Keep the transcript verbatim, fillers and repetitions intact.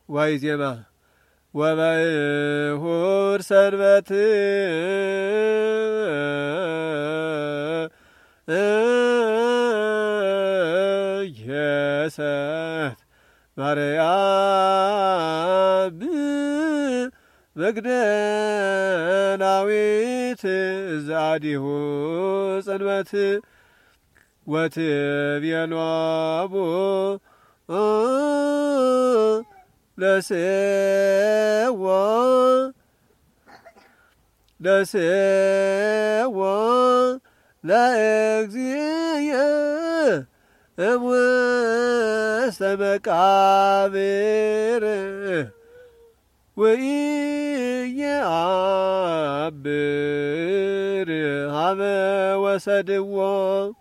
ዋይዜማ ወበይሁር ሰንበት የሰት ማርያም መግደላዊት ዛዲሁ ጽንበት ወትቤሎ አቡ ለሴዋ ለሴዋ ለእግዚእየ እምውስተ መቃብር ወኢየአብር ሀበ ወሰድዎ